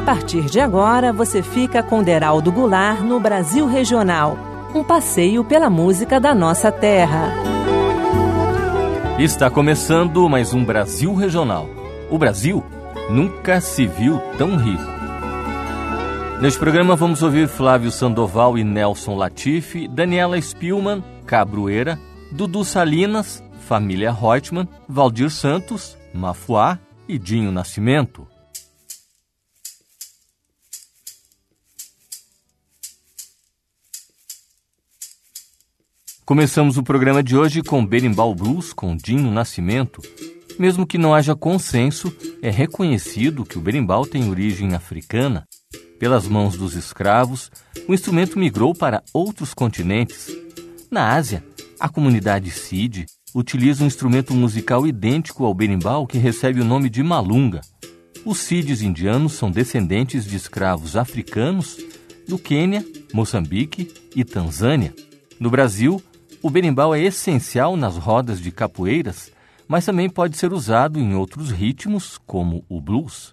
partir de agora, você fica com Deraldo Goulart no Brasil Regional, um passeio pela música da nossa terra. Está começando mais um Brasil Regional. O Brasil nunca se viu tão rico. Neste programa vamos ouvir Flávio Sandoval e Nelson Latifi, Daniela Spielmann, Cabroeira, Dudu Salinas, Família Reutemann, Valdir Santos, Mafuá e Dinho Nascimento. Começamos o programa de hoje com Berimbau Blues, com Dinho Nascimento. Mesmo que não haja consenso, é reconhecido que o berimbau tem origem africana. Pelas mãos dos escravos, o instrumento migrou para outros continentes. Na Ásia, a comunidade Sidi utiliza um instrumento musical idêntico ao berimbau que recebe o nome de malunga. Os Sidis indianos são descendentes de escravos africanos do Quênia, Moçambique e Tanzânia. No Brasil, o berimbau é essencial nas rodas de capoeiras, mas também pode ser usado em outros ritmos, como o blues.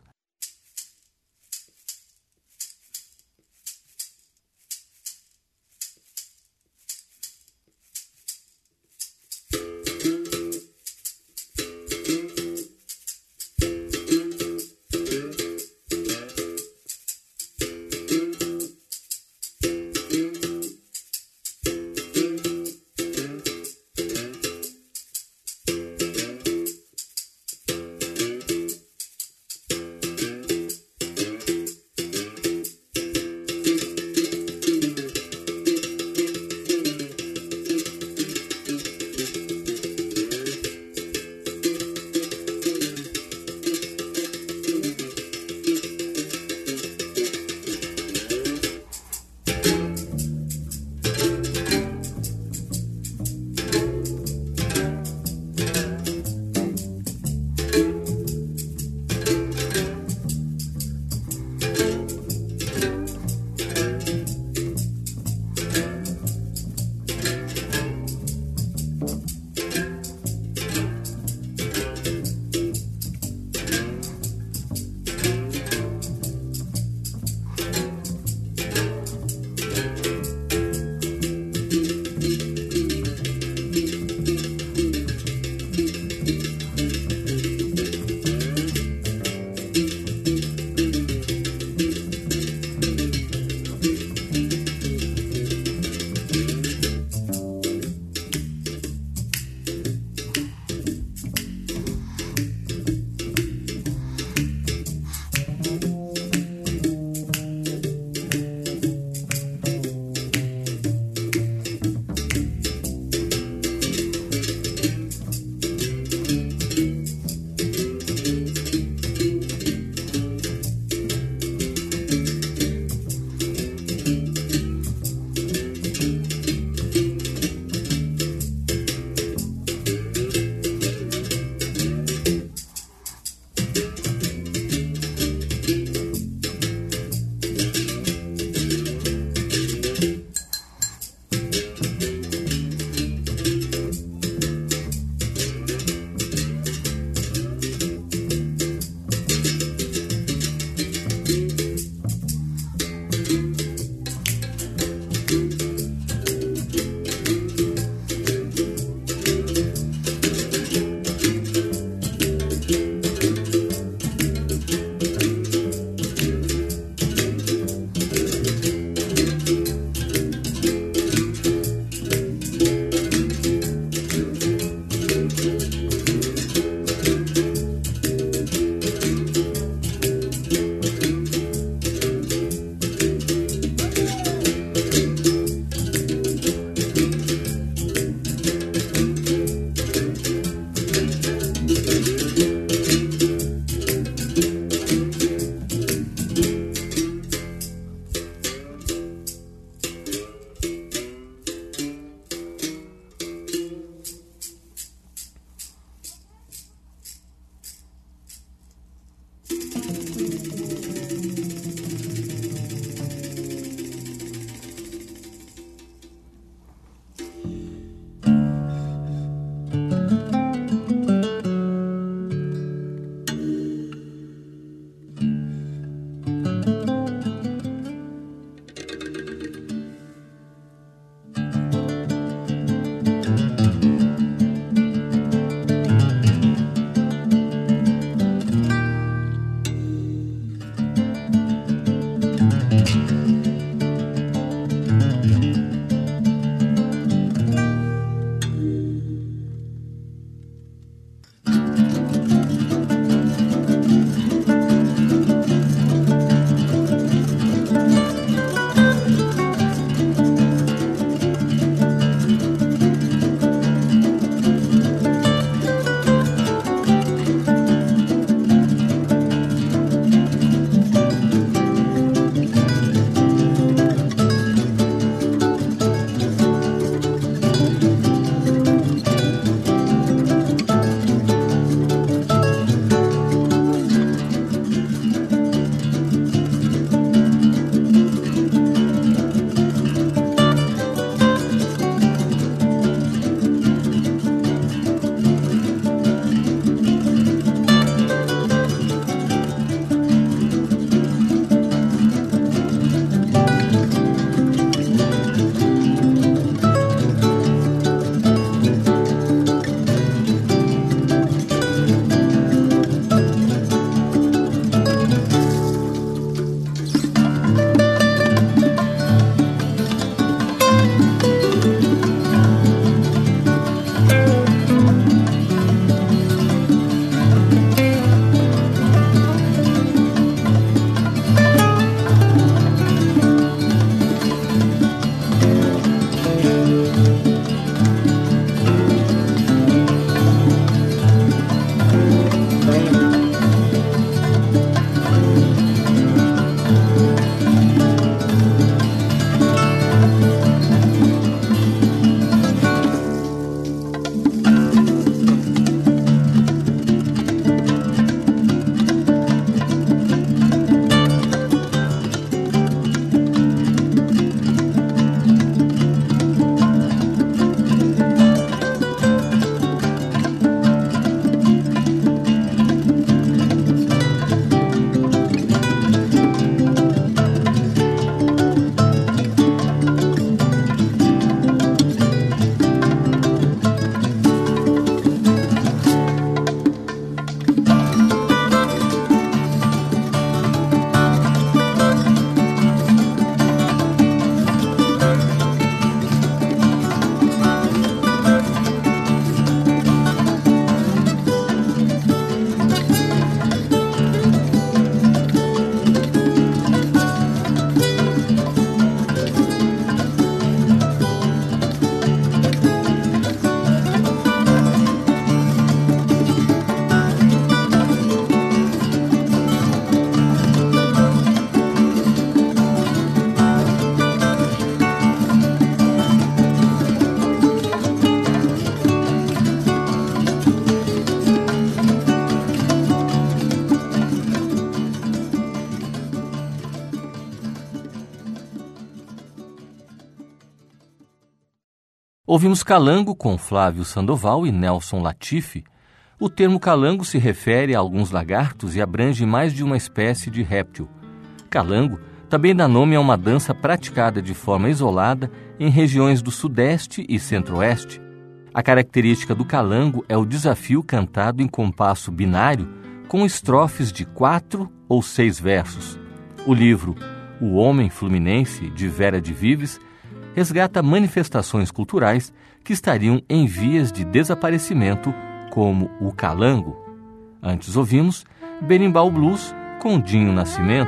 Ouvimos Calango com Flávio Sandoval e Nelson Latifi. O termo calango se refere a alguns lagartos e abrange mais de uma espécie de réptil. Calango também dá nome a uma dança praticada de forma isolada em regiões do Sudeste e Centro-Oeste. A característica do calango é o desafio cantado em compasso binário com estrofes de 4 ou 6 versos. O livro O Homem Fluminense, de Vera de Vives, resgata manifestações culturais que estariam em vias de desaparecimento, como o calango. Antes ouvimos Berimbau Blues com Dinho Nascimento.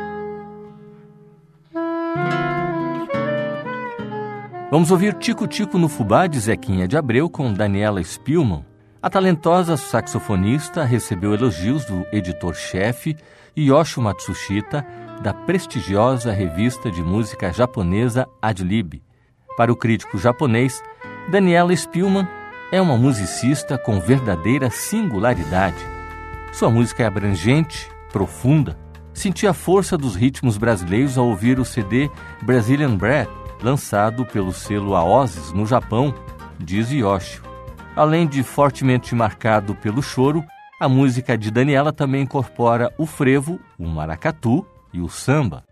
Vamos ouvir Tico Tico no Fubá, de Zequinha de Abreu, com Daniela Spielmann. A talentosa saxofonista recebeu elogios do editor-chefe Yoshio Matsushita, da prestigiosa revista de música japonesa Adlib. Para o crítico japonês, Daniela Spielmann é uma musicista com verdadeira singularidade. Sua música é abrangente, profunda. Senti a força dos ritmos brasileiros ao ouvir o CD Brazilian Bread, lançado pelo selo Aosis no Japão, diz Yoshio. Além de fortemente marcado pelo choro, a música de Daniela também incorpora o frevo, o maracatu e o samba.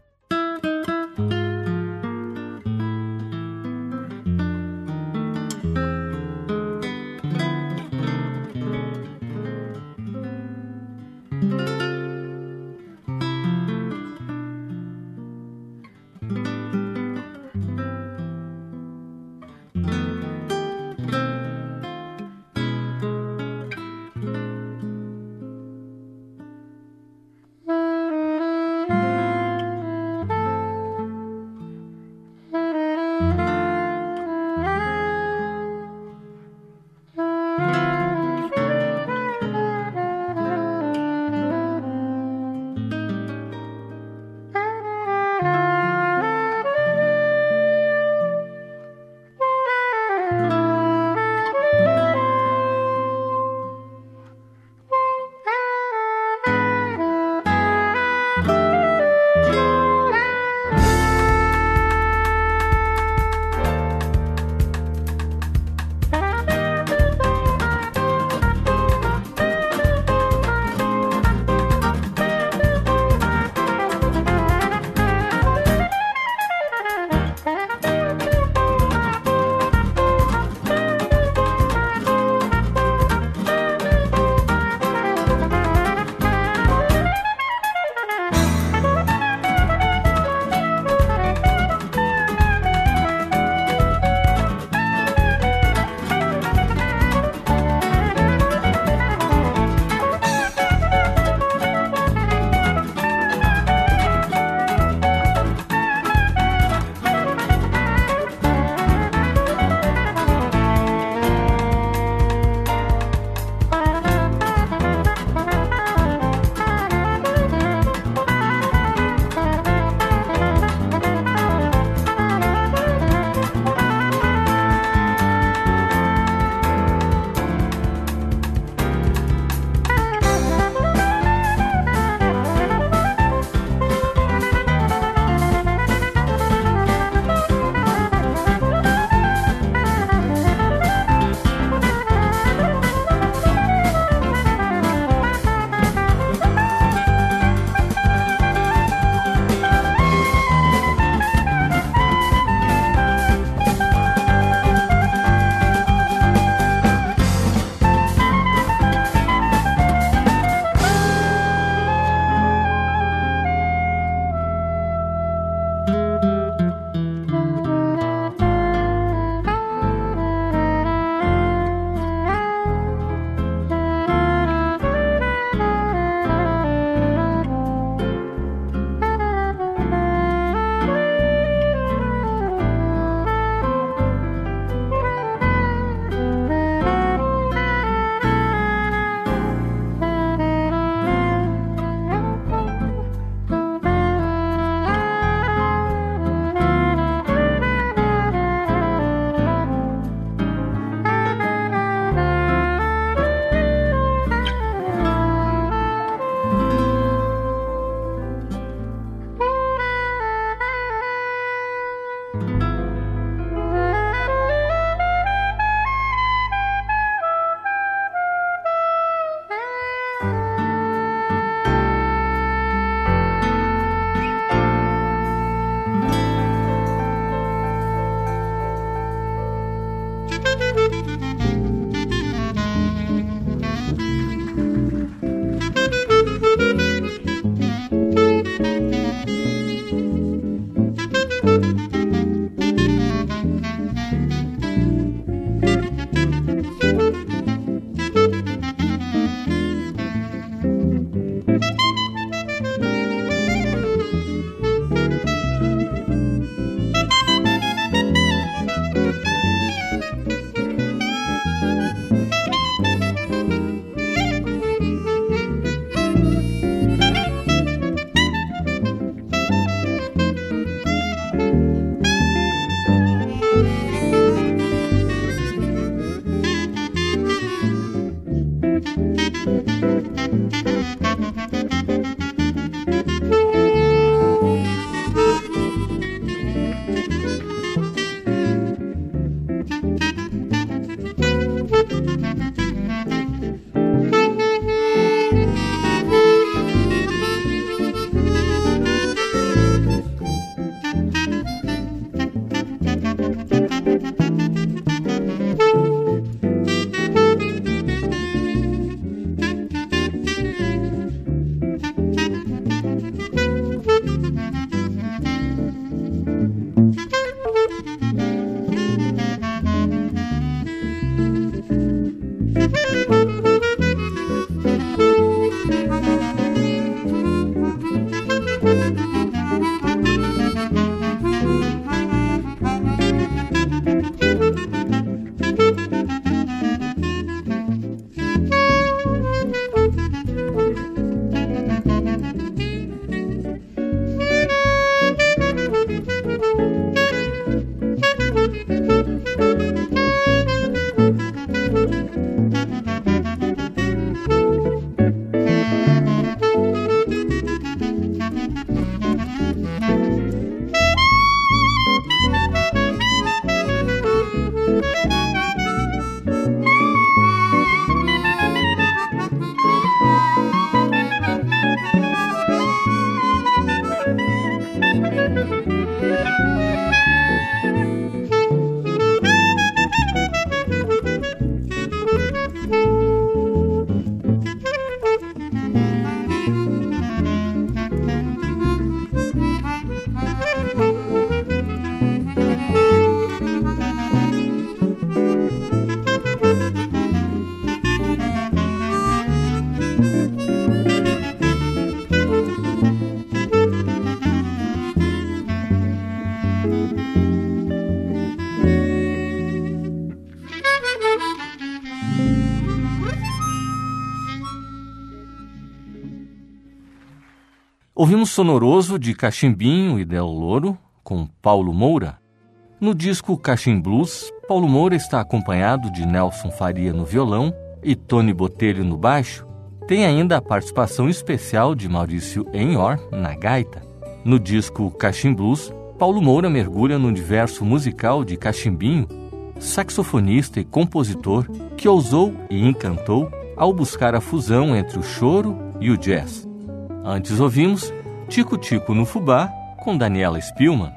Ouvimos Sonoroso de Cachimbinho e Del Louro, com Paulo Moura. No disco Cachim Blues, Paulo Moura está acompanhado de Nelson Faria no violão e Tony Botelho no baixo. Tem ainda a participação especial de Maurício Enhor na gaita. No disco Cachim Blues, Paulo Moura mergulha no universo musical de Cachimbinho, saxofonista e compositor que ousou e encantou ao buscar a fusão entre o choro e o jazz. Antes ouvimos Tico Tico no Fubá, com Daniela Spielmann.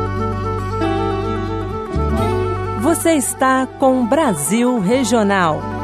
Você está com Brasil Regional.